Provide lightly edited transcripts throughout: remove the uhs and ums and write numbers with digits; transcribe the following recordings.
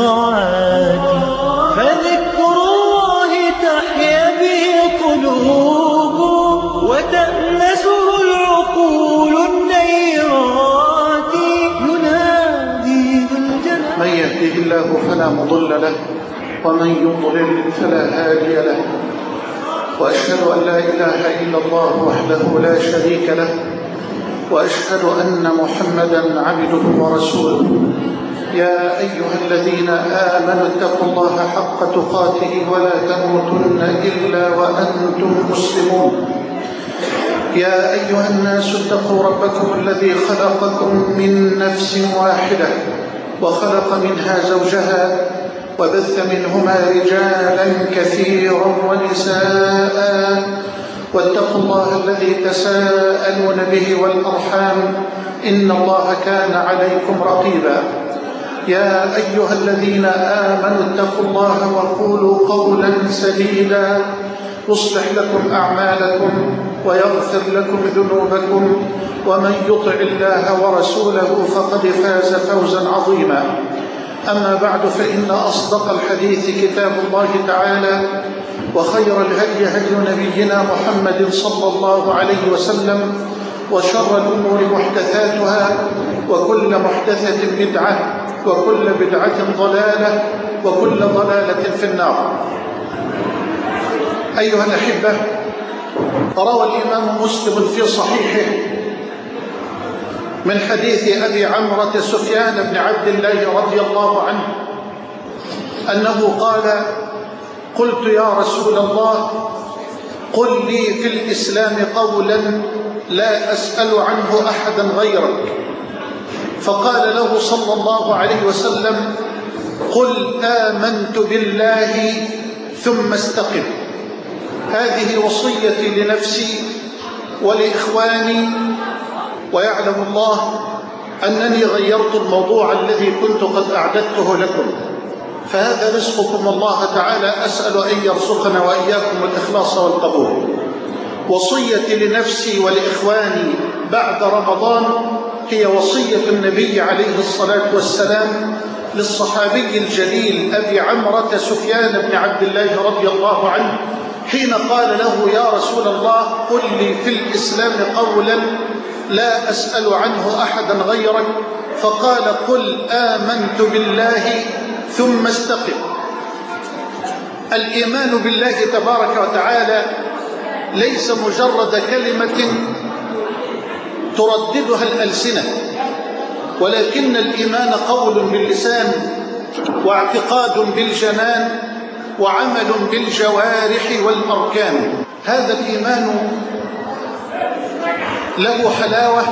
الطاعات، فذكر الله تحيا به قلوب وتأنسه العقول النيرات. ينادي ذو الجلال من يهده الله فلا مضل له ومن يضلل فلا هادي له، وأشهد أن لا إله إلا الله وحده لا شريك له، وأشهد أن محمدا عبده ورسوله. يا أيها الذين آمنوا اتقوا الله حق تقاته ولا تموتن إلا وأنتم مسلمون. يا أيها الناس اتقوا ربكم الذي خلقكم من نفس واحدة وخلق منها زوجها وبث منهما رجالا كثيرا ونساء، واتقوا الله الذي تساءلون به والأرحام إن الله كان عليكم رقيبا. يا أيها الذين آمنوا اتقوا الله وقولوا قولا سديدا يصلح لكم أعمالكم ويغفر لكم ذنوبكم، ومن يطع الله ورسوله فقد فاز فوزا عظيما. أما بعد، فإن أصدق الحديث كتاب الله تعالى، وخير الهدي هدي نبينا محمد صلى الله عليه وسلم، وشر الأمور محدثاتها، وكل محدثة بدعة، وكل بدعة ضلالة، وكل ضلالة في النار. أيها الأحبة، روى الإمام مسلم في صحيحه من حديث أبي عمرة سفيان بن عبد الله رضي الله عنه أنه قال: قلت يا رسول الله، قل لي في الإسلام قولا لا أسأل عنه أحدا غيرك. فقال له صلى الله عليه وسلم: قل آمنت بالله ثم استقم. هذه وصيتي لنفسي ولإخواني، ويعلم الله أنني غيرت الموضوع الذي كنت قد أعددته لكم، فهذا رزقكم الله تعالى، أسأل أن يرزقنا وإياكم الإخلاص والقبول. وصيتي لنفسي ولإخواني بعد رمضان هي وصية النبي عليه الصلاة والسلام للصحابي الجليل أبي عمرة سفيان بن عبد الله رضي الله عنه، حين قال له: يا رسول الله، قل لي في الإسلام قولا لا أسأل عنه أحدا غيرك. فقال: قل آمنت بالله ثم استقم. الإيمان بالله تبارك وتعالى ليس مجرد كلمة ترددها الألسنة، ولكن الإيمان قول باللسان، واعتقاد بالجنان، وعمل بالجوارح والأركان. هذا الإيمان له حلاوة،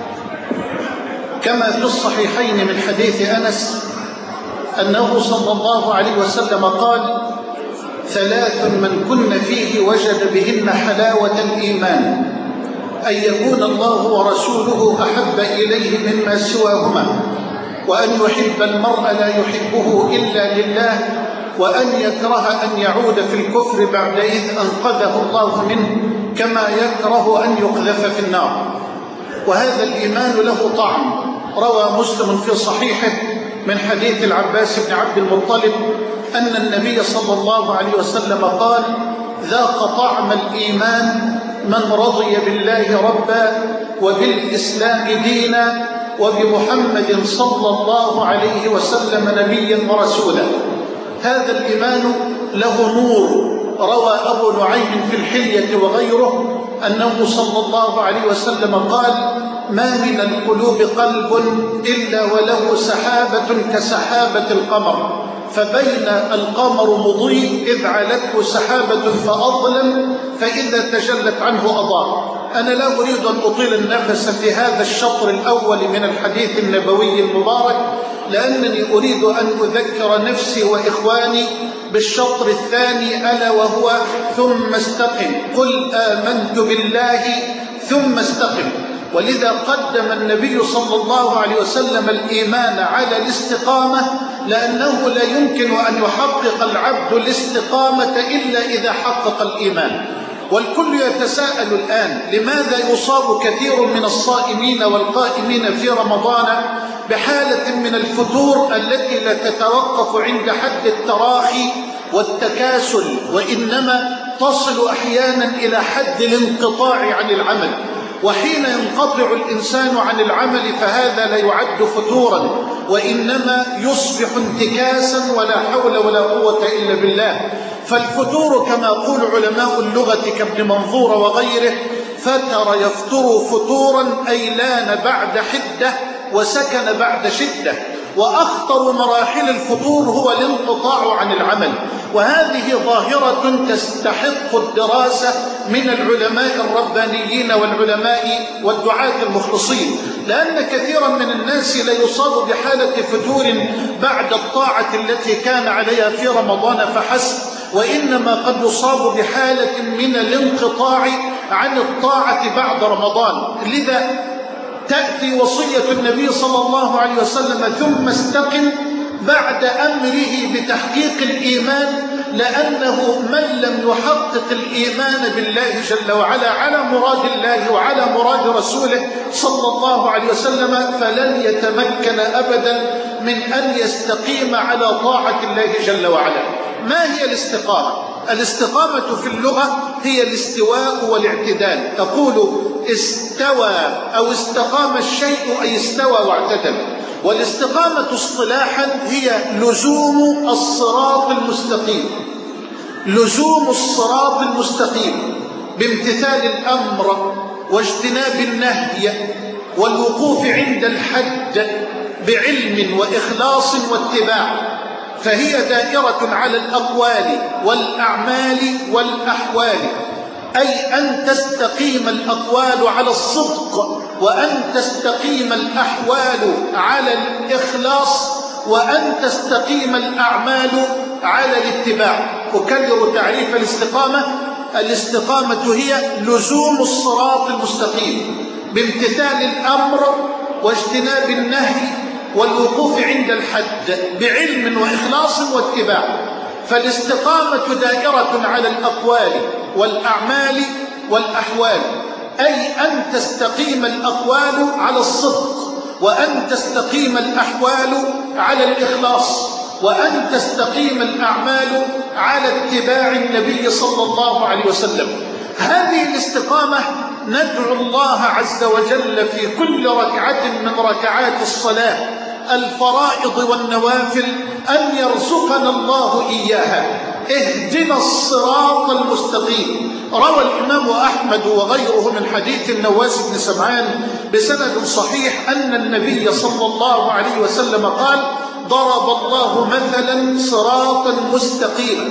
كما في الصحيحين من حديث أنس أنه صلى الله عليه وسلم قال: ثلاث من كن فيه وجد بهن حلاوة الإيمان: أن يكون الله ورسوله أحب إليه مما سواهما، وأن يحب المرء لا يحبه إلا لله، وأن يكره أن يعود في الكفر بعد إذ أنقذه الله منه، كما يكره أن يقذف في النار. وهذا الإيمان له طعم. روى مسلم في صحيحه من حديث العباس بن عبد المطلب أن النبي صلى الله عليه وسلم قال: ذاق طعم الإيمان من رضي بالله ربا وبالإسلام دينا وبمحمد صلى الله عليه وسلم نبيا ورسولا. هذا الإيمان له نور. روى أبو نعيم في الحلية وغيره أنه صلى الله عليه وسلم قال: ما من القلوب قلب إلا وله سحابة كسحابة القمر، فبين القمر مضيء إذ علته سحابة فأظلم، فإذا تجلت عنه أضاء. أنا لا أريد أن أطيل النفس في هذا الشطر الأول من الحديث النبوي المبارك، لأنني أريد أن أذكر نفسي وإخواني بالشطر الثاني، ألا وهو ثم استقم. قل آمنت بالله ثم استقم. ولذا قدم النبي صلى الله عليه وسلم الإيمان على الاستقامة، لأنه لا يمكن أن يحقق العبد الاستقامة إلا إذا حقق الإيمان. والكل يتساءل الآن: لماذا يصاب كثير من الصائمين والقائمين في رمضان بحالة من الفتور التي لا تتوقف عند حد التراخي والتكاسل، وإنما تصل أحيانا إلى حد الانقطاع عن العمل. وحين ينقطع الإنسان عن العمل فهذا لا يعد فتورا، وإنما يصبح انتكاسا ولا حول ولا قوة إلا بالله. فالفتور كما يقول علماء اللغة كابن منظور وغيره: فتر يفتر فتورا، أي لان بعد حدة وسكن بعد شدة. وأخطر مراحل الفتور هو الانقطاع عن العمل، وهذه ظاهرة تستحق الدراسة من العلماء الربانيين والعلماء والدعاة المخلصين، لأن كثيرا من الناس لا يصاب بحالة فتور بعد الطاعة التي كان عليها في رمضان فحسب، وإنما قد يصاب بحالة من الانقطاع عن الطاعة بعد رمضان. لذا تأتي وصية النبي صلى الله عليه وسلم: ثم استقم، بعد أمره بتحقيق الإيمان، لأنه من لم يحقق الإيمان بالله جل وعلا على مراد الله وعلى مراد رسوله صلى الله عليه وسلم فلن يتمكن أبدا من أن يستقيم على طاعة الله جل وعلا. ما هي الاستقامة؟ الاستقامة في اللغة هي الاستواء والاعتدال. تقول استوى أو استقام الشيء، أي استوى واعتدل. والاستقامة اصطلاحا هي لزوم الصراط المستقيم، لزوم الصراط المستقيم بامتثال الأمر واجتناب النهي والوقوف عند الحد بعلم وإخلاص واتباع. فهي دائرة على الأقوال والأعمال والأحوال، أي أن تستقيم الأقوال على الصدق، وأن تستقيم الأحوال على الإخلاص، وأن تستقيم الأعمال على الاتباع. أكرر تعريف الاستقامة: الاستقامة هي لزوم الصراط المستقيم بامتثال الأمر واجتناب النهي والوقوف عند الحد بعلم وإخلاص واتباع. فالاستقامة دائرة على الأقوال والأعمال والأحوال، أي أن تستقيم الأقوال على الصدق، وأن تستقيم الأحوال على الإخلاص، وأن تستقيم الأعمال على اتباع النبي صلى الله عليه وسلم. هذه الاستقامة ندعو الله عز وجل في كل ركعة من ركعات الصلاة الفرائض والنوافل أن يرزقنا الله إياها. اهدنا الصراط المستقيم. روى الإمام أحمد وغيره من حديث النواس بن سمعان بسند صحيح أن النبي صلى الله عليه وسلم قال: ضرب الله مثلا صراطا مستقيما،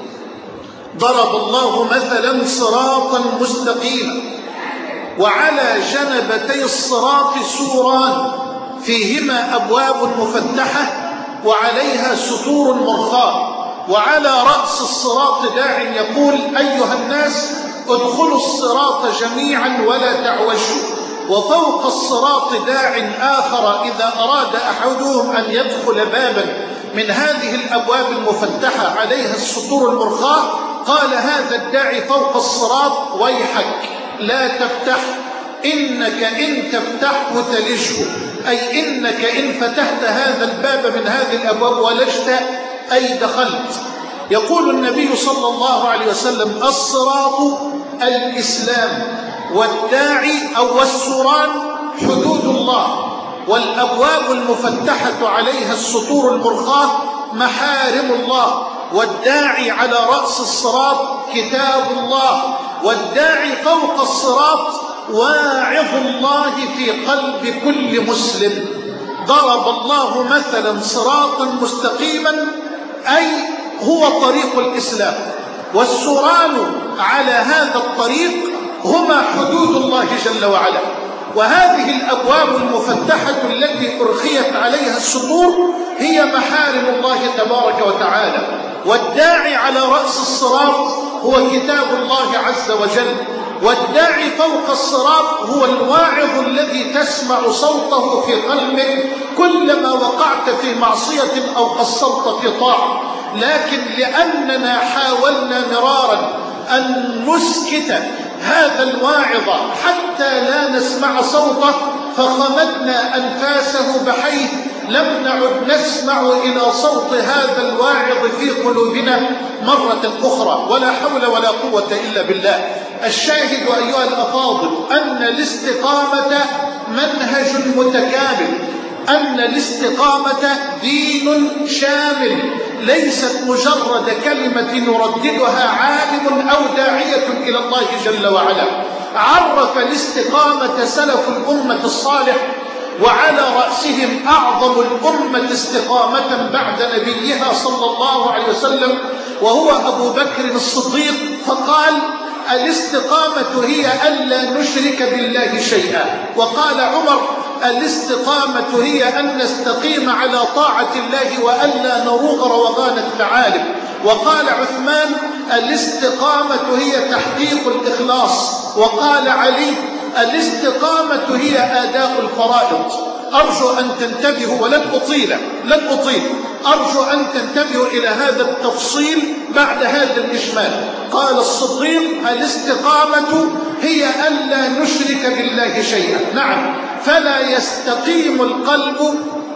ضرب الله مثلا صراطا مستقيما، وعلى جنبتي الصراط سوران فيهما أبواب مفتحة وعليها ستور مرخاة، وعلى رأس الصراط داع يقول: أيها الناس ادخلوا الصراط جميعا ولا تعوجوا. وفوق الصراط داع آخر إذا أراد أحدهم أن يدخل بابا من هذه الأبواب المفتحة عليها السطور المرخاة قال هذا الداعي فوق الصراط: ويحك لا تفتح، إنك إن تفتحه تلجه، أي إنك إن فتحت هذا الباب من هذه الأبواب ولجت، أي دخلت. يقول النبي صلى الله عليه وسلم: الصراط الإسلام، والداعي أو السوران حدود الله، والأبواب المفتحة عليها السطور المرخاة محارم الله، والداعي على رأس الصراط كتاب الله، والداعي فوق الصراط واعظ الله في قلب كل مسلم. ضرب الله مثلا صراطا مستقيما، أي هو طريق الإسلام، والسوران على هذا الطريق هما حدود الله جل وعلا. وهذه الأبواب المفتحة التي أرخيت عليها السطور هي محارم الله تبارك وتعالى. والداعي على رأس الصراط هو كتاب الله عز وجل، والداعي فوق الصراط هو الواعظ الذي تسمع صوته في قلبك كلما وقعت في معصية أو قصرت في طاعة. لكن لأننا حاولنا مرارا أن نسكت هذا الواعظ حتى لا نسمع صوته، فخمدنا أنفاسه بحيث لم نعد نسمع إلى صوت هذا الواعظ في قلوبنا مرة أخرى. ولا حول ولا قوة إلا بالله. الشاهد أيها الأفاضل أن الاستقامة منهج متكامل، أن الاستقامة دين شامل، ليست مجرد كلمة يرددها عالم أو داعية إلى الله جل وعلا. عرف الاستقامة سلف الأمة الصالح، وعلى رأسهم أعظم الأمة استقامة بعد نبيها صلى الله عليه وسلم وهو أبو بكر الصديق، فقال: الاستقامة هي ألا نشرك بالله شيئا. وقال عمر: الاستقامة هي أن نستقيم على طاعة الله وألا نروغ روغان الثعالب. وقال عثمان: الاستقامة هي تحقيق الإخلاص. وقال علي: الاستقامة هي آداء الفرائض. أرجو أن تنتبهوا، ولن أطيل، أرجو أن تنتبهوا إلى هذا التفصيل بعد هذا الإجمال. قال الصديق: الاستقامة هي ألا نشرك بالله شيئا. نعم، فلا يستقيم القلب،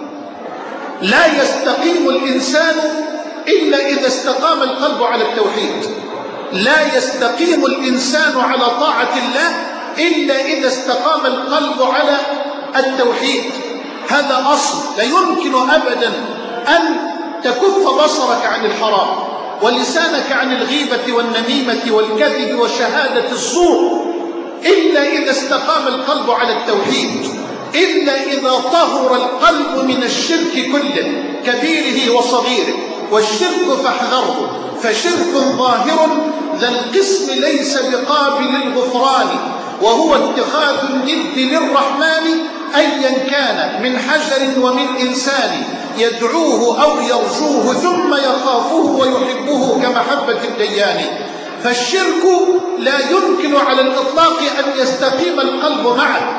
لا يستقيم الإنسان إلا إذا استقام القلب على التوحيد. لا يستقيم الإنسان على طاعة الله إلا إذا استقام القلب على التوحيد. هذا أصل، لا يمكن أبدا أن تكف بصرك عن الحرام ولسانك عن الغيبة والنميمة والكذب وشهادة الزور إلا إذا استقام القلب على التوحيد، إلا إذا طهر القلب من الشرك كله كبيره وصغيره. والشرك فاحذره، فشرك ظاهر ذا القسم ليس بقابل الغفران، وهو اتخاذ الند للرحمن أيا كان من حجر ومن إنسان، يدعوه أو يرجوه ثم يخافه ويحبه كمحبة الديان. فالشرك لا يمكن على الإطلاق أن يستقيم القلب معه.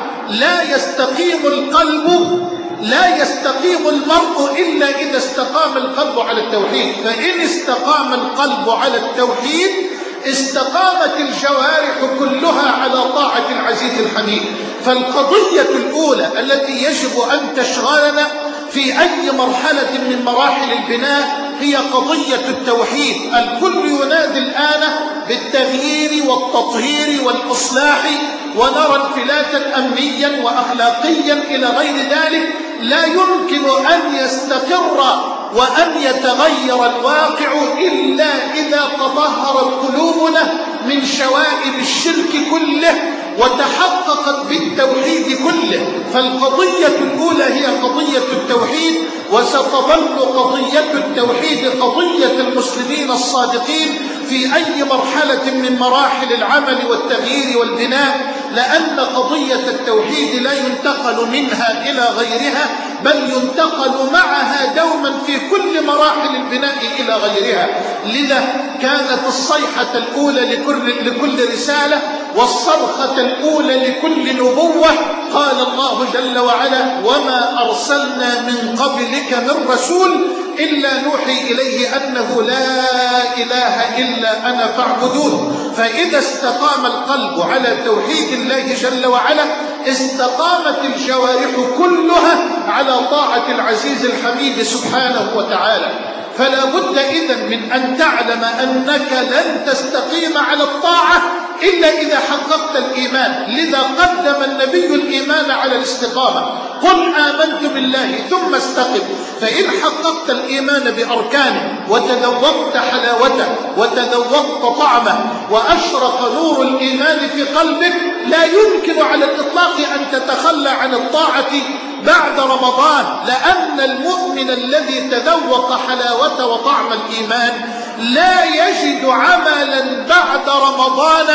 لا يستقيم المرء إلا إذا استقام القلب على التوحيد. فإن استقام القلب على التوحيد استقامت الجوارح كلها على طاعة العزيز الحميد. فالقضية الأولى التي يجب أن تشغلنا في أي مرحلة من مراحل البناء هي قضية التوحيد. الكل ينادي الآن بالتغيير والتطهير والإصلاح، ونرى انفلاتا أمنيا وأخلاقيا إلى غير ذلك. لا يمكن أن يستقر وأن يتغير الواقع إلا إذا تطهرت قلوبنا من شوائب الشرك كله وتحققت بالتوحيد كله. فالقضية الأولى هي قضية التوحيد، وستظل قضية التوحيد قضية المسلمين الصادقين في أي مرحلة من مراحل العمل والتغيير والبناء، لأن قضية التوحيد لا ينتقل منها إلى غيرها، بل ينتقل معها دوما في كل مراحل البناء إلى غيرها. لذا كانت الصيحة الأولى لكل رسالة، والصرخة الأولى لكل نبوة. قال الله جل وعلا: وما أرسلنا من قبلك من رسول إلا نوحي إليه أنه لا إله إلا أنا فاعبدون. فإذا استقام القلب على توحيد الله جل وعلا استقامت الجوارح كلها على طاعة العزيز الحميد سبحانه وتعالى. فلا بد إذن من أن تعلم أنك لن تستقيم على الطاعة إلا إذا حققت الإيمان. لذا قدم النبي الإيمان على الاستقامة. قل آمنت بالله ثم استقم. فإن حققت الإيمان بأركانه وتذوقت حلاوته وتذوقت طعمه وأشرق نور الإيمان في قلبك، لا يمكن على الإطلاق أن تتخلى عن الطاعة بعد رمضان، لأن المؤمن الذي تذوق حلاوة وطعم الإيمان لا يجد عملا بعد رمضان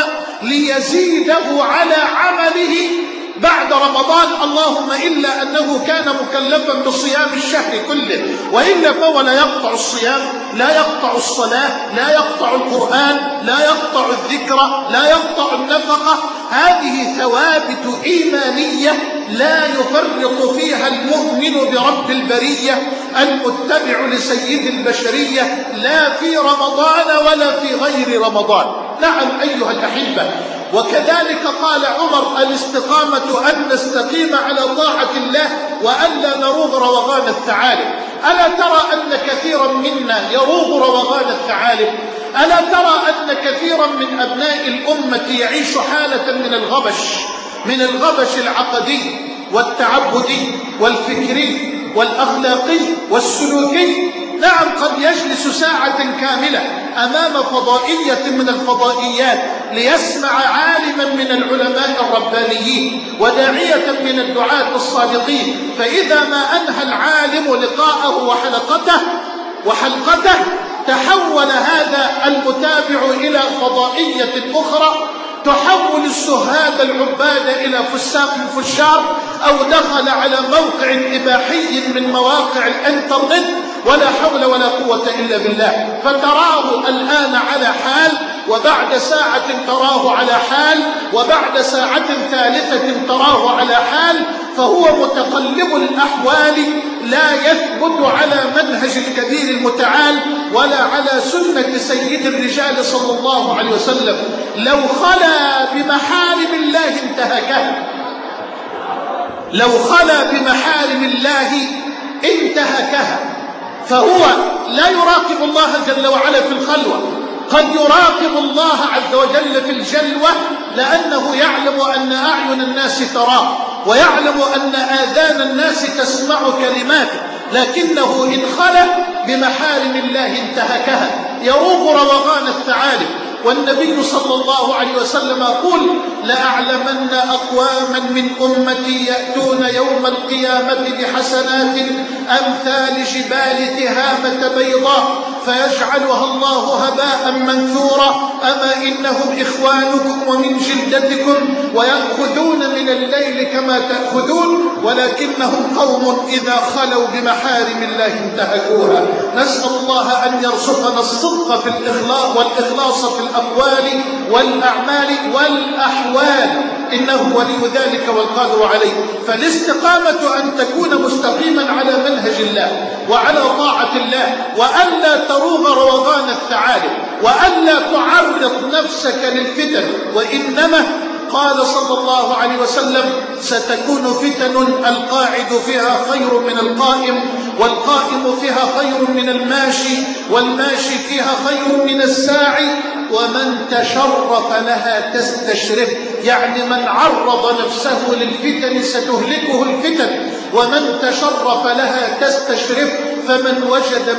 ليزيده على عمله بعد رمضان، اللهم إلا أنه كان مكلفا بصيام الشهر كله، وإلا فهو لا يقطع الصيام، لا يقطع الصلاة، لا يقطع القرآن، لا يقطع الذكر، لا يقطع النفقة. هذه ثوابت إيمانية لا يفرط فيها المؤمن برب البرية المتبع لسيد البشرية، لا في رمضان ولا في غير رمضان. نعم أيها الأحبة، وكذلك قال عمر: الاستقامة أن نستقيم على طاعة الله وألا نروغ روغان الثعالب. ألا ترى أن كثيرا منا يروغ روغان الثعالب؟ ألا ترى أن كثيرا من أبناء الأمة يعيش حالة من الغبش العقدي والتعبدي والفكري والأخلاقي والسلوكي؟ نعم، قد يجلس ساعة كاملة أمام فضائية من الفضائيات ليسمع عالما من العلماء الربانيين وداعية من الدعاة الصادقين، فإذا ما أنهى العالم لقاءه وحلقته تحول هذا المتابع إلى فضائية أخرى، تحول السهاد العباد إلى فشار، أو دخل على موقع إباحي من مواقع الإنترنت، ولا حول ولا قوة إلا بالله. فتراه الآن على حال، وبعد ساعة تراه على حال، وبعد ساعة ثالثة تراه على حال، فهو متقلب الأحوال، لا يثبت على منهج الكبير المتعال ولا على سنة سيد الرجال صلى الله عليه وسلم. لو خلا بمحارم الله انتهكها، فهو لا يراقب الله جل وعلا في الخلوة، قد يراقب الله عز وجل في الجلوة، لأنه يعلم أن أعين الناس تراه، ويعلم أن آذان الناس تسمع كلماته، لكنه إن خلا بمحارم الله انتهكها، يروغ روغان الثعالب. والنبي صلى الله عليه وسلم يقول: لأعلمن أقواما من أمتي يأتون يوم القيامة بحسنات أمثال جبال تهامة بيضاء فيجعلها الله هباء منثورا، أما إنهم إخوانكم ومن جلدتكم ويأخذون من الليل كما تأخذون، ولكنهم قوم إذا خلوا بمحارم الله انتهكوها. نسأل الله أن يرزقنا الصدق في والإخلاص في الأقوال والأعمال والأحوال، إنه ولي ذلك والقادر عليه. فالاستقامة أن تكون مستقيما على منهج الله وعلى طاعة الله، وألا تروغ روغان الثعالب، وألا تعرض نفسك للفتن. وإنما قال صلى الله عليه وسلم: ستكون فتن القاعد فيها خير من القائم، والقائم فيها خير من الماشي، والماشي فيها خير من الساعي، ومن تشرف لها تستشرف، يعني من عرض نفسه للفتن ستهلكه الفتن، ومن تشرف لها تستشرف، فمن وجد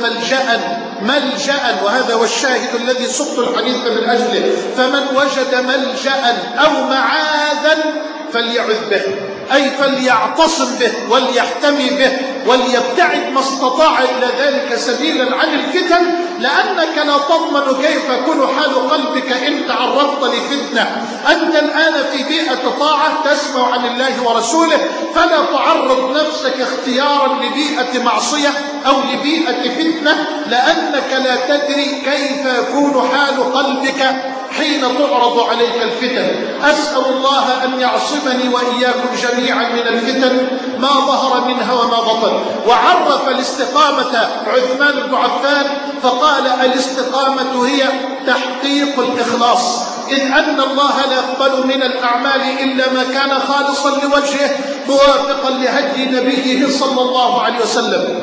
ملجأ، وهذا هو الشاهد الذي سقت الحديث من أجله، فمن وجد ملجأ أو معاذا فليعذ به، أي فليعتصم به وليحتمي به وليبتعد ما استطاع إلى ذلك سبيلا عن الفتن، لأنك لا تضمن كيف يكون حال قلبك إن تعرضت لفتنة. أنت الآن في بيئة طاعة تسمع عن الله ورسوله، فلا تعرض نفسك اختيارا لبيئة معصية أو لبيئة فتنة، لأنك لا تدري كيف يكون حال قلبك حين تعرض عليك الفتن. أسأل الله أن يعصمني وإياكم جميعا من الفتن ما ظهر منها وما بطن. وعرف الاستقامة عثمان بن عفان فقال: الاستقامة هي تحقيق الإخلاص، إذ أن الله لا يقبل من الأعمال إلا ما كان خالصا لوجهه موافقا لهدي نبيه صلى الله عليه وسلم.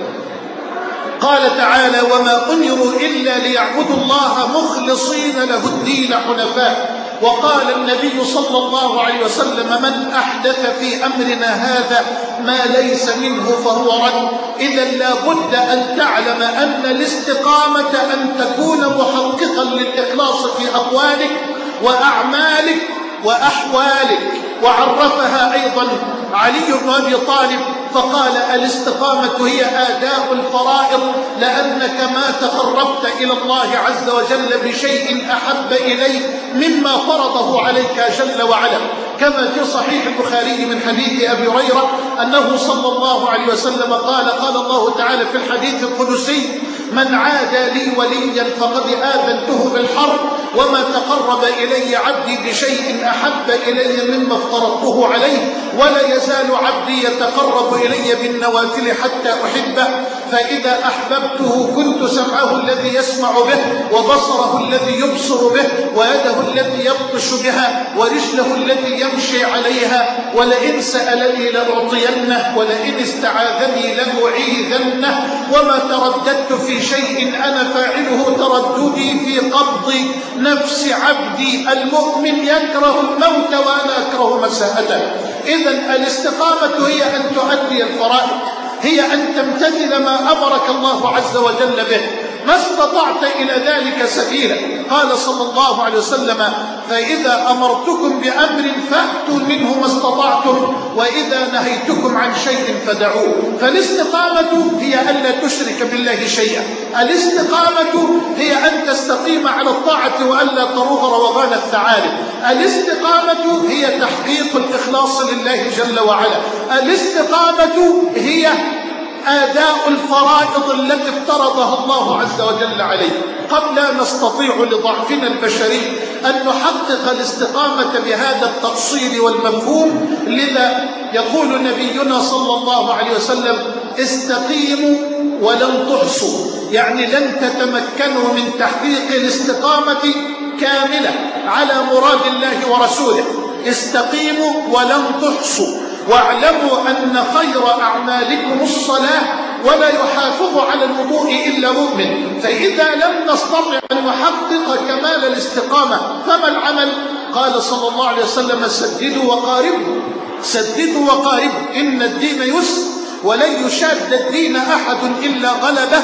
قال تعالى: وما أمروا إلا ليعبدوا الله مخلصين له الدين حنفاء. وقال النبي صلى الله عليه وسلم: من أحدث في أمرنا هذا ما ليس منه فهو رد. إذا لا بد أن تعلم أن الاستقامة أن تكون محققا للإخلاص في أقوالك وأعمالك وأحوالك. وعرفها أيضا علي بن أبي طالب فقال: الاستقامة هي آداء الفرائض، لأنك ما تقربت إلى الله عز وجل بشيء أحب إليك مما فرضه عليك جل وعلا، كما في صحيح البخاري من حديث أبي هريرة أنه صلى الله عليه وسلم قال: قال الله تعالى في الحديث القدسي: من عادى لي وليا فقد آذنته بالحرب، وما تقرب إلي عبدي بشيء أحب إلي مما افترضته عليه، ولا يزال عبدي يتقرب إلي بالنوافل حتى أحبه، فإذا أحببته كنت سمعه الذي يسمع به، وبصره الذي يبصر به، ويده التي يبطش بها، ورجله التي يمشي عليها. ولئن سألني لأعطينه، ولئن استعاذني لأعيذنه. وما ترددت في شيء أنا فاعله ترددي في قبض نفس عبدي المؤمن يكره الموت وأنا أكره مساءته. إذن الاستقامة هي أن تؤدي الفرائض، هي أن تمتثل ما أمرك الله عز وجل به، ما استطعت إلى ذلك سبيلا. قال صلى الله عليه وسلم: فإذا أمرتكم بأمر فأتوا منه ما استطعتم، وإذا نهيتكم عن شيء فدعوه. فالاستقامة هي ألا تشرك بالله شيئا، الاستقامة هي أن تستقيم على الطاعة وألا تروغ روغان الثعالب، الاستقامة هي تحقيق الإخلاص لله جل وعلا، الاستقامة هي آداء الفرائض التي افترضها الله عز وجل عليه. قد لا نستطيع لضعفنا البشري أن نحقق الاستقامة بهذا التفصيل والمفهوم، لذا يقول نبينا صلى الله عليه وسلم: استقيموا ولن تحصوا، يعني لن تتمكنوا من تحقيق الاستقامة كاملة على مراد الله ورسوله. استقيموا ولن تحصوا، واعلموا أن خير أعمالكم الصلاة، ولا يحافظ على الوضوء إلا مؤمن. فإذا لم نستطع أن نحقق كمال الاستقامة فما العمل؟ قال صلى الله عليه وسلم: سددوا وقاربوا، سددوا وقاربوا، إن الدين يسر ولن يشاد الدين أحد إلا غلبه،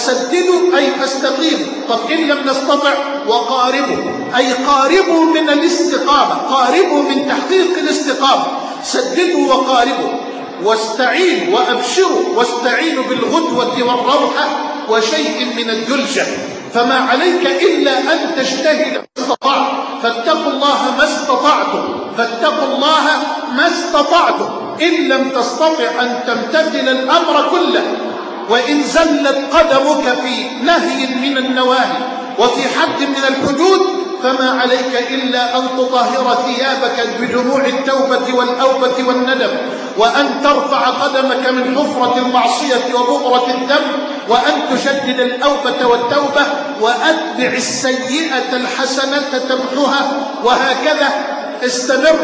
فسددوا أي فاستقيموا. طب إن لم نستطع وقاربوا، أي قاربوا من الاستقامة، قاربوا من تحقيق الاستقامة. سددوا وقاربوا، واستعينوا وأبشروا، واستعينوا بالغدوة والروحة وشيء من الدلجة. فما عليك إلا أن تجتهد ما استطعت، فاتقوا الله ما استطعتم، فاتقوا الله ما استطعتم. إن لم تستطع أن تمتثل الأمر كله، وإن زلت قدمك في نهي من النواهي وفي حد من الحدود، فما عليك إلا أن تطهر ثيابك بدموع التوبة والأوبة والندم، وأن ترفع قدمك من حفرة المعصية وبؤرة الذنب، وأن تجدد الأوبة والتوبة، وأتبع السيئة الحسنة تمحها، وهكذا استمر.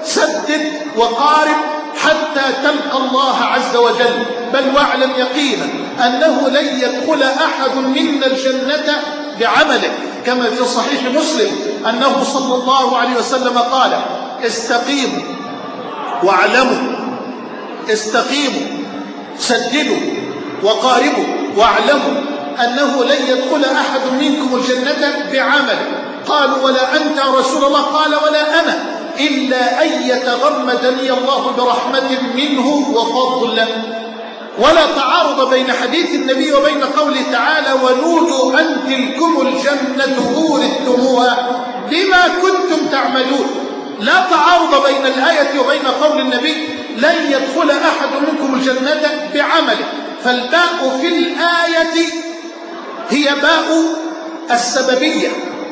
سدد وقارب حتى تلقى الله عز وجل. بل واعلم يقينا أنه لن يدخل أحد منا الجنة بعمله، كما في صحيح مسلم أنه صلى الله عليه وسلم قال: استقيموا واعلموا، استقيموا، سددوا وقاربوا، واعلموا أنه لن يدخل أحد منكم الجنة بعمله. قالوا: ولا أنت يا رسول الله؟ قال: ولا أنا، إلا أن يتغمدني الله برحمة منه وفضل. ولا تعارض بين حديث النبي وبين قوله تعالى: ونودوا أن تلكم الجنة أورثتموها بما كنتم تعملون. لا تعارض بين الآية وبين قول النبي: لن يدخل أحد منكم الجنة بعمله. فالباء في الآية هي باء السببية،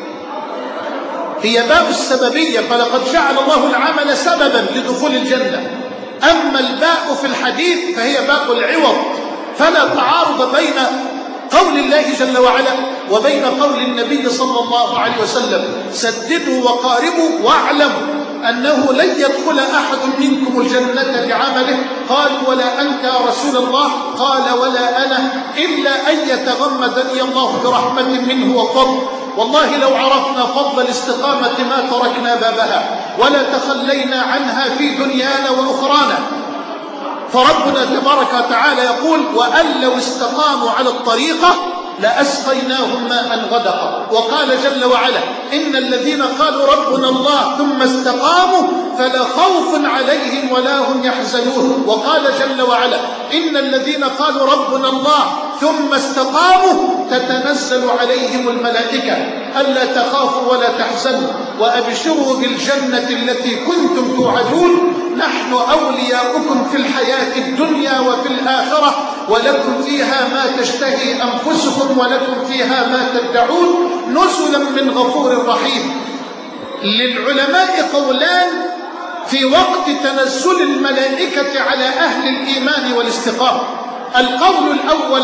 هي باء السببية، فلقد جعل الله العمل سببا لدخول الجنة. أما الباء في الحديث فهي باء العوض، فلا تعارض بين قول الله جل وعلا وبين قول النبي صلى الله عليه وسلم: سددوا وقاربوا واعلموا أنه لن يدخل أحد منكم الجنة بعمله. قالوا: ولا أنت يا رسول الله؟ قال: ولا أنا، إلا أن يتغمدني الله برحمة منه وفضل. والله لو عرفنا فضل الاستقامة ما تركنا بابها ولا تخلينا عنها في دنيانا وأخرانا. فربنا تبارك وتعالى يقول: وأن لو استقاموا على الطريقة لأسقيناهم ماء غدقا. وقال جل وعلا: إن الذين قالوا ربنا الله ثم استقاموا فلا خوف عليهم ولا هم يحزنون. وقال جل وعلا: إن الذين قالوا ربنا الله ثم استقاموا تتنزل عليهم الملائكة ألا تخافوا ولا تحزنوا وأبشروا بالجنة التي كنتم توعدون، نحن أولياؤكم في الحياة الدنيا وفي الآخرة، ولكم فيها ما تشتهي أنفسكم ولكم فيها ما تدعون، نزلا من غفور رحيم. للعلماء قولان في وقت تنزل الملائكة على أهل الإيمان والاستقامة. القول الأول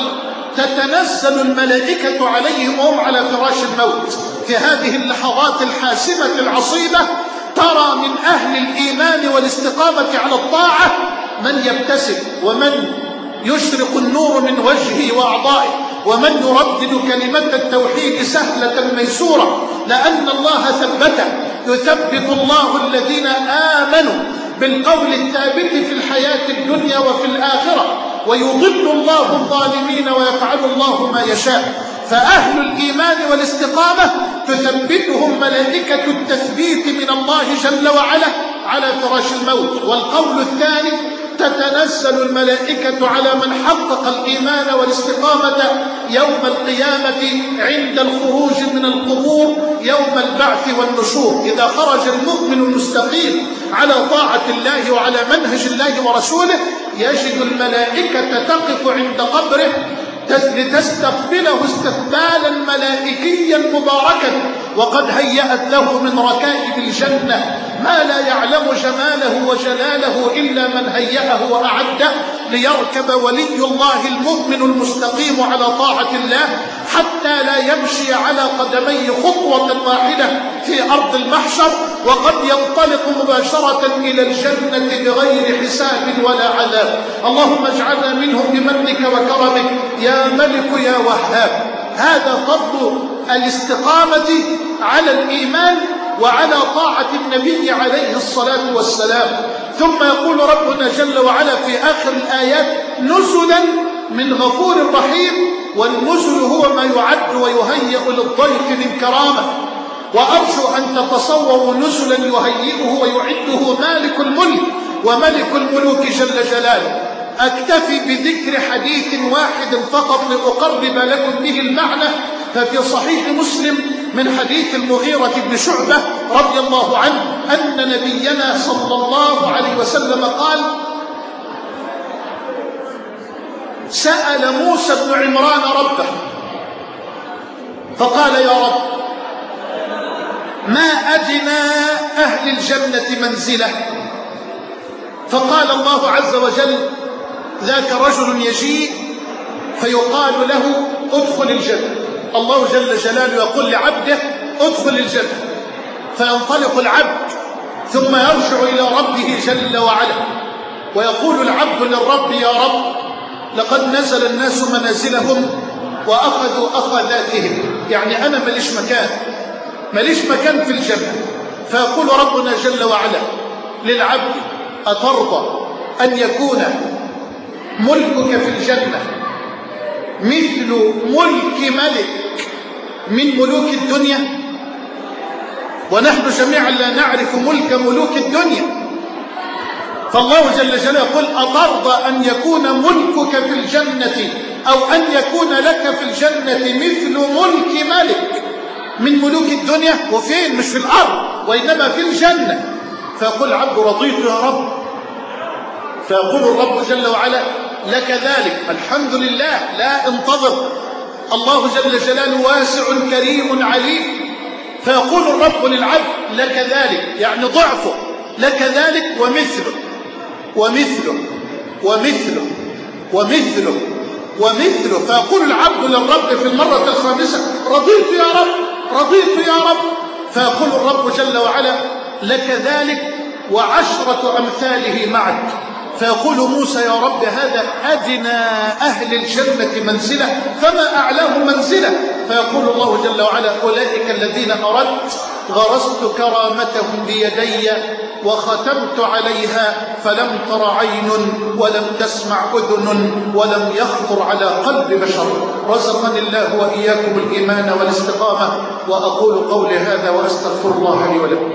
تتنزل الملائكة عليهم وهم على فراش الموت. في هذه اللحظات الحاسمة العصيبة ترى من أهل الإيمان والاستقامة على الطاعة من يبتسم، ومن يشرق النور من وجهه وأعضائه، ومن يردد كلمة التوحيد سهلة ميسورة، لأن الله ثبته. يثبت الله الذين آمنوا بالقول الثابت في الحياة الدنيا وفي الآخرة، ويضل الله الظالمين ويفعل الله ما يشاء. فأهل الإيمان والاستقامة تثبتهم ملائكة التثبيت من الله جل وعلا على فراش الموت. والقول الثاني تتنزل الملائكة على من حقق الإيمان والاستقامة يوم القيامة عند الخروج من القبور يوم البعث والنشور. إذا خرج المؤمن المستقيم على طاعة الله وعلى منهج الله ورسوله يجد الملائكة تقف عند قبره لتستقبله استقبالا ملائكيا مباركا، وقد هيأت له من ركائب الجنة ما لا يعلم جماله وجلاله إلا من هيأه وأعده ليركب ولي الله المؤمن المستقيم على طاعة الله حتى لا يمشي على قدميه خطوة واحدة في أرض المحشر، وقد ينطلق مباشرة إلى الجنة بغير حساب ولا عذاب. اللهم اجعلنا منهم بمنك وكرمك يا ملك يا وهاب. هذا فضل الاستقامة على الإيمان وعلى طاعة النبي عليه الصلاة والسلام. ثم يقول ربنا جل وعلا في آخر الآيات نزلا من غفور رحيم، والنزل هو ما يعد ويهيئ للضيف من كرامة. وأرجو أن تتصوروا نزلا يهيئه ويعده مالك الملك وملك الملوك جل جلاله. أكتفي بذكر حديث واحد فقط لأقرب لكم به المعنى. ففي صحيح مسلم من حديث المغيرة بن شعبة رضي الله عنه أن نبينا صلى الله عليه وسلم قال: سأل موسى بن عمران ربه فقال: يا رب، ما أدنى أهل الجنة منزلة؟ فقال الله عز وجل: ذاك رجل يجيء فيقال له ادخل الجنة. الله جل جلاله يقول لعبده ادخل الجنة، فينطلق العبد ثم يرجع إلى ربه جل وعلا، ويقول العبد للرب: يا رب، لقد نزل الناس منازلهم وأخذوا أخذاتهم، يعني أنا ماليش مكان في الجنة. فيقول ربنا جل وعلا للعبد: أترضى أن يكون ملكك في الجنة مثل ملك ملك من ملوك الدنيا؟ ونحن جميعا لا نعرف ملوك الدنيا. فالله جل جلاله يقول: أترضى أن يكون ملكك في الجنة أو أن يكون لك في الجنة مثل ملك ملك من ملوك الدنيا؟ وفين؟ مش في الأرض وإنما في الجنة. فيقول العبد: رضيت يا رب. فيقول الرب جل وعلا: لك ذلك. الحمد لله، لا انتظر، الله جل جلاله واسع كريم عليم. فيقول الرب للعبد: لك ذلك، يعني ضعفه، لك ذلك ومثله ومثله ومثله ومثله ومثله. فيقول العبد للرب في المرة الخامسة: رضيت يا رب، رضيت يا رب. فيقول الرب جل وعلا: لك ذلك وعشرة أمثاله معك. فيقول موسى: يا رب، هذا أدنى أهل الجنة منزلة، فما أعلاه منزلة. فيقول الله جل وعلا: أولئك الذين أردت غرست كرامتهم بيدي وختمت عليها فلم تر عين ولم تسمع أذن ولم يخطر على قلب بشر. رزقني الله وإياكم الإيمان والاستقامة. وأقول قولي هذا وأستغفر الله لي ولكم.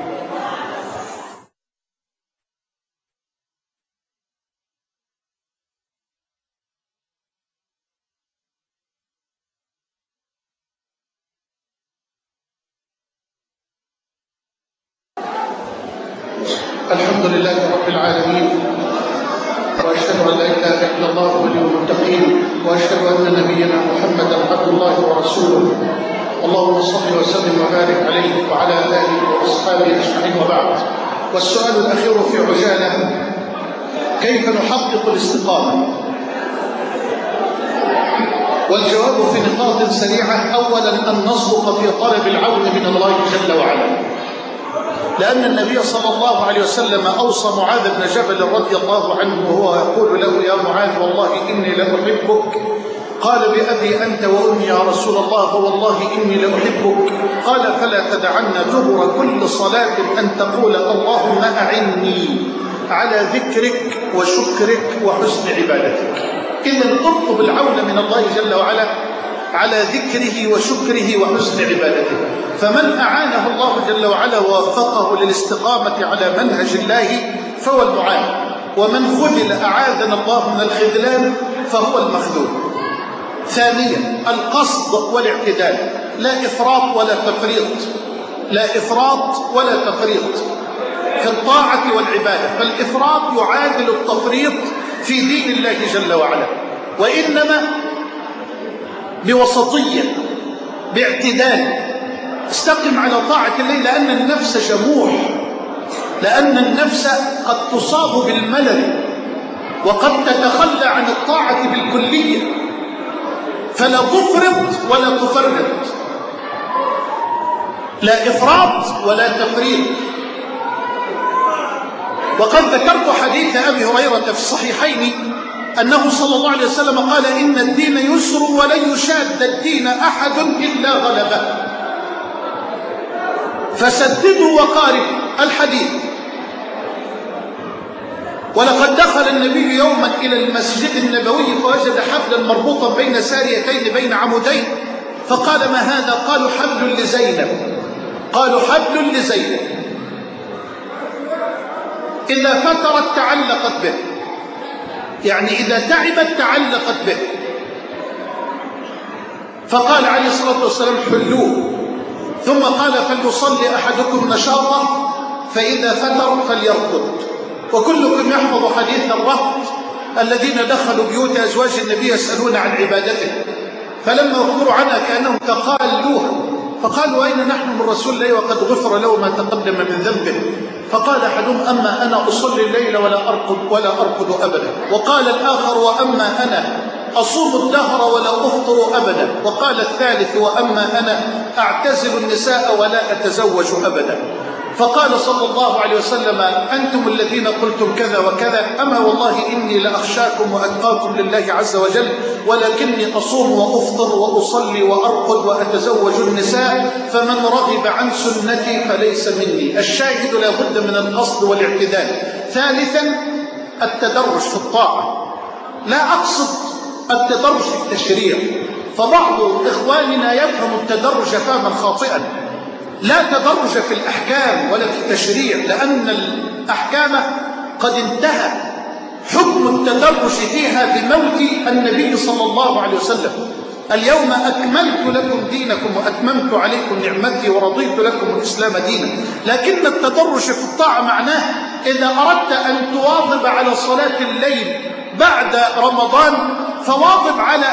الحمد لله رب العالمين، وأشهد أن لا إله إلا الله ولي المتقين، وأشهد أن نبينا محمدا عبد الله ورسوله. اللهم صل وسلم وبارك عليه وعلى آله وأصحابه أجمعين، وبعد. والسؤال الأخير في عجالة: كيف نحقق الاستقامة؟ والجواب في نقاط سريعة. أولا أن نصدق في طلب العون من الله جل وعلا، لأن النبي صلى الله عليه وسلم أوصى معاذ بن جبل رضي الله عنه وهو يقول له: يا معاذ والله إني لأحبك. قال: بأبي أنت وأمي يا رسول الله، فوالله إني لأحبك. قال: فلا تدعن دبر كل صلاة أن تقول: اللهم أعني على ذكرك وشكرك وحسن عبادتك. إذن اطلب العون من الله جل وعلا على ذكره وشكره وحسن عبادته. فمن أعانه الله جل وعلا ووفقه للاستقامة على منهج الله فهو المعان، ومن خذل أعاذنا الله من الخذلان فهو المخذول. ثانيا القصد والاعتدال، لا إفراط ولا تفريط، لا إفراط ولا تفريط في الطاعة والعبادة، فالإفراط يعادل التفريط في دين الله جل وعلا، وإنما بوسطية باعتدال. استقم على طاعة الله، لأن النفس جموح، لأن النفس قد تصاب بالملل وقد تتخلى عن الطاعة بالكلية، فلا تفرط ولا تفرط، لا إفراط ولا تفريط. وقد ذكرت حديث أبي هريرة في الصحيحين أنه صلى الله عليه وسلم قال: إن الدين يسر ولن يشاد الدين أحد إلا غلبه، فسددوا وقاربوا الحديث. ولقد دخل النبي يوما إلى المسجد النبوي فوجد حبلا مربوطا بين ساريتين بين عمودين، فقال: ما هذا؟ قالوا: حبل لزينب. قالوا: حبل لزينب، إذا فترت تعلقت به، يعني إذا تعبت تعلقت به. فقال عليه الصلاة والسلام: حلوه. ثم قال: فليصلي أحدكم نشاطه، فإذا فتر فليرقد. وكلكم يحفظ حديث الرهط الذين دخلوا بيوت أزواج النبي يسألون عن عبادته، فلما أخبروا عنها كأنهم تقالوها، فقالوا: أين نحن من رسول الله وقد غفر له ما تقدم من ذنبه؟ فقال أحدهم: أما أنا أصلي الليل ولا أرقد أبدا. وقال الآخر: وأما أنا أصوم الدهر ولا أفطر أبدا. وقال الثالث: وأما أنا أعتزل النساء ولا أتزوج أبدا. فقال صلى الله عليه وسلم: أنتم الذين قلتم كذا وكذا، أما والله إني لأخشاكم وأتقاكم لله عز وجل، ولكني أصوم وأفطر وأصلي وأرقد وأتزوج النساء، فمن رغب عن سنتي فليس مني. الشاهد لا بد من القصد والاعتدال. ثالثا التدرج في الطاعة، لا أقصد التدرج في التشريع، فبعض إخواننا يفهم التدرج فهما خاطئا. لا تدرج في الأحكام ولا في التشريع، لأن الأحكام قد انتهى حكم التدرج فيها بموت النبي صلى الله عليه وسلم: اليوم أكملت لكم دينكم وأتممت عليكم نعمتي ورضيت لكم الإسلام دينا. لكن التدرج في الطاعة معناه إذا أردت أن تواظب على صلاة الليل بعد رمضان فواظب على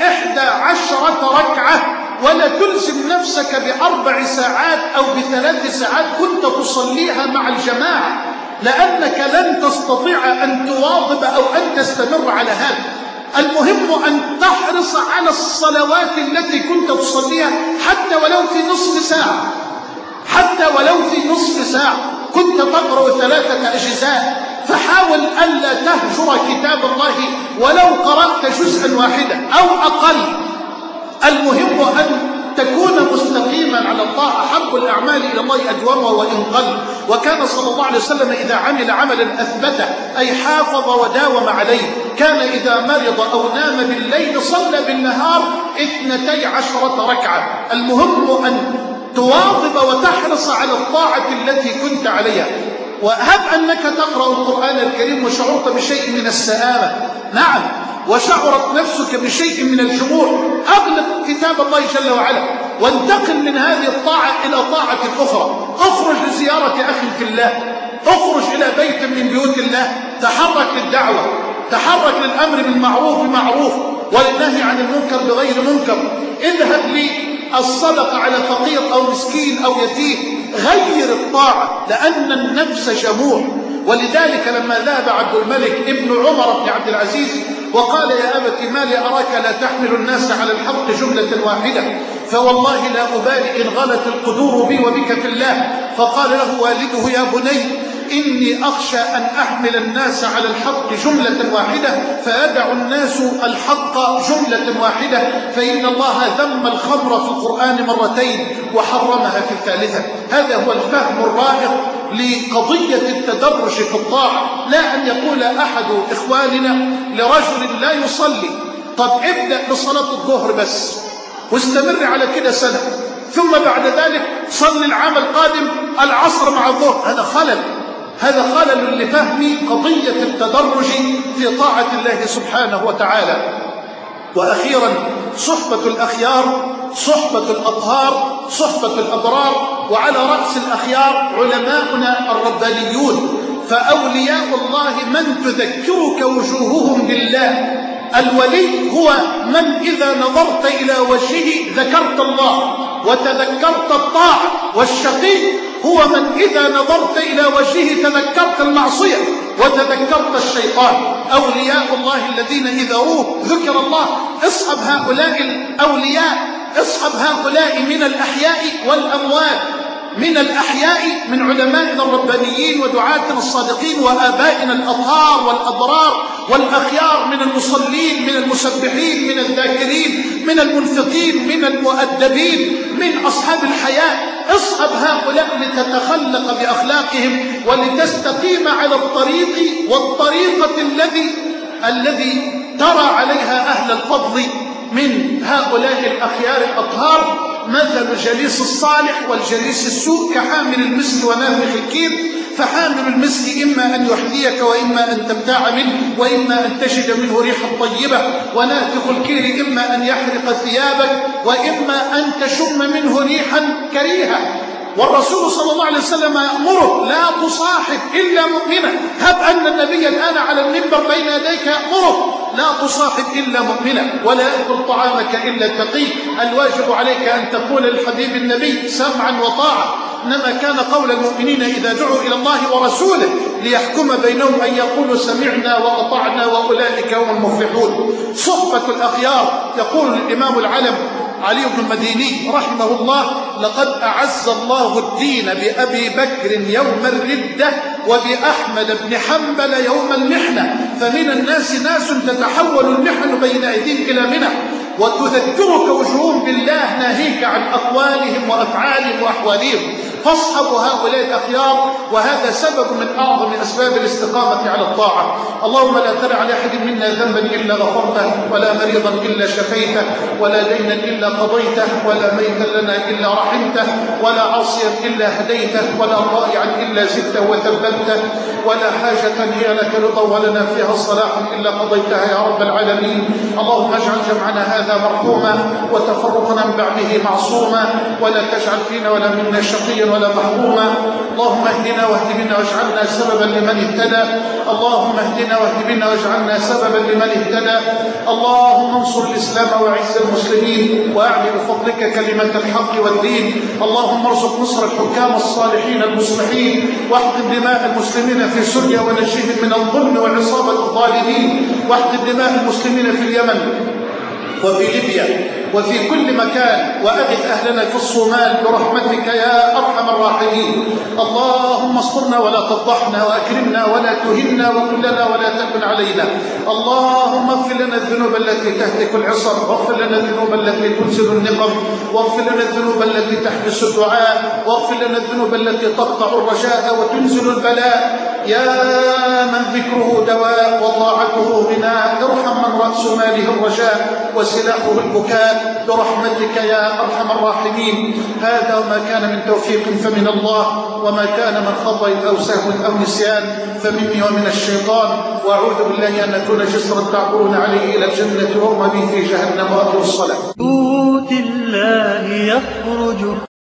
11 ركعة، ولا تلزم نفسك ب4 ساعات أو ب3 ساعات كنت تصليها مع الجماعة، لأنك لن تستطيع أن تواظب أو أن تستمر على هذا. المهم أن تحرص على الصلوات التي كنت تصليها حتى ولو في نصف ساعة، حتى ولو في نصف ساعة كنت تقرأ 3 أجزاء، فحاول ألا تهجر كتاب الله ولو قرأت جزءا واحدا أو أقل. المهم أن تكون مستقيما على الطاعة. أحب الأعمال إلى الله أدومها وإن قل. وكان صلى الله عليه وسلم إذا عمل عملا أثبته، أي حافظ وداوم عليه. كان إذا مرض أو نام بالليل صلى بالنهار 12 ركعة. المهم أن تواظب وتحرص على الطاعة التي كنت عليها. وهب أنك تقرأ القرآن الكريم وشعرت بشيء من السآمة، نعم، وشعرت نفسك بشيء من الجموع، أغلق كتاب الله جل وعلا وانتقل من هذه الطاعة إلى طاعة أخرى. اخرج لزيارة أخ في الله، اخرج إلى بيت من بيوت الله، تحرك للدعوة، تحرك للأمر بالمعروف بمعروف والنهي عن المنكر بغير منكر. اذهب للصدقة على فقير أو مسكين أو يتيم. غير الطاعة، لأن النفس جموع ولذلك لما ذهب عبد الملك ابن عمر بن عبد العزيز وقال يا أبت ما لي أراك لا تحمل الناس على الحق جملة واحدة فوالله لا أبالي إن غلت القدور بي وبك في الله، فقال له والده يا بني إني أخشى أن أحمل الناس على الحق جملة واحدة فيدع الناس الحق جملة واحدة، فإن الله ذم الخمر في القرآن مرتين وحرمها في الثالثة. هذا هو الفهم الرائع لقضية التدرج في الطاعة، لا أن يقول أحد إخواننا لرجل لا يصلي طب ابدأ بصلاة الظهر بس واستمر على كده سنة، ثم بعد ذلك صل العام القادم العصر مع الظهر، هذا خلل لفهم قضية التدرج في طاعة الله سبحانه وتعالى. وأخيرا صحبة الأخيار، صحبة الأطهار، صحبة الأبرار، وعلى رأس الأخيار علماؤنا الربانيون، فأولياء الله من تذكرك وجوههم بالله. الولي هو من إذا نظرت إلى وجهه ذكرت الله وتذكرت الطاعة، والشقي هو من إذا نظرت إلى وجهه تذكرت المعصية وتذكرت الشيطان. أولياء الله الذين إذا ذكر الله اصحب هؤلاء الأولياء، اصحب هؤلاء من الأحياء والأموات، من الأحياء من علمائنا الربانيين ودعاتنا الصادقين وآبائنا الأطهار والأبرار والأخيار، من المصلين، من المسبحين، من الذاكرين، من المنفقين، من المؤدبين، من أصحاب الحياء. اصحب هؤلاء لتتخلق بأخلاقهم ولتستقيم على الطريق والطريقة الذي ترى عليها أهل الفضل من هؤلاء الأخيار الأطهار. مثل الجليس الصالح والجليس السوء كحامل المسك ونافخ الكير، فحامل المسك إما أن يحذيك وإما أن تبتاع منه وإما أن تجد منه ريحا طيبة، ونافخ الكير إما أن يحرق ثيابك وإما أن تشم منه ريحا كريهة. والرسول صلى الله عليه وسلم يأمره لا تصاحب إلا مؤمنا، هب أن النبي الآن على المنبر بين يديك يأمره لا تصاحب إلا مؤمنا، ولا يأكل طعامك إلا التقي. الواجب عليك أن تقول للحبيب النبي سمعا وطاعة، إنما كان قول المؤمنين إذا دعوا إلى الله ورسوله ليحكم بينهم أن يقولوا سمعنا وأطعنا وأولئك هم المفلحون. صحبة الأخيار، يقول الإمام العلم علي بن المديني رحمه الله: لقد أعز الله الدين بأبي بكر يوم الردة وبأحمد بن حنبل يوم المحنة، فمن الناس ناس تتحول المحن بين أيديهم إلى منح، وتذكرك وجوههم بالله ناهيك عن أقوالهم وأفعالهم وأحوالهم. فاصحبوا هؤلاء الأخيار، وهذا سبب من أعظم أسباب الاستقامة على الطاعة. اللهم لا تدع لأحد منا ذنبا إلا غفرته، ولا مريضا إلا شفيته، ولا دينا إلا قضيته، ولا ميتا لنا إلا رحمته، ولا عاصيا إلا هديته، ولا ضائعا إلا زدته وثبته، ولا حاجة هي لك رضا ولنا فيها صلاح إلا قضيتها يا رب العالمين. اللهم اجعل جمعنا هذا مرحوما وتفرقنا من بعده معصوما، ولا تجعل فينا ولا منا شقيا ولا محروما. اللهم اهدنا واهد بنا واجعلنا سببا لمن اهتدى. اللهم اهدنا واهد بنا واجعلنا سببا لمن اهتدى. اللهم انصر الإسلام وأعز المسلمين، وأعلي بفضلك كلمة الحق والدين. اللهم ارزق مصر الحكام الصالحين المصلحين، واحقن دماء المسلمين في سوريا ونجهم من الظلم وعصابة الظالمين، واحقن دماء المسلمين في اليمن وفي ليبيا وفي كل مكان، وأغث أهلنا في الصومال برحمتك يا أرحم الراحمين. اللهم استرنا ولا تفضحنا، وأكرمنا ولا تهنا، وكن لنا ولا تكن علينا. اللهم اغفر لنا الذنوب التي تهتك العصر، واغفر لنا الذنوب التي تنزل النقم، واغفر لنا الذنوب التي تحبس الدعاء، واغفر لنا الذنوب التي تقطع الرجاء وتنزل البلاء. يا من ذكره دواء وطاعته غناء، ارحم من رأس ماله الرجاء وسلاحه البكاء برحمتك يا أرحم الراحمين. هذا وما كان من توفيق فمن الله، وما كان من خطأ أو سهو أو نسيان فمني ومن الشيطان، وأعوذ بالله أن أكون جسرا تعبرون عليه إلى الجنة وارمى بي في جهنم وأقم الصلاة. توت الله يخرج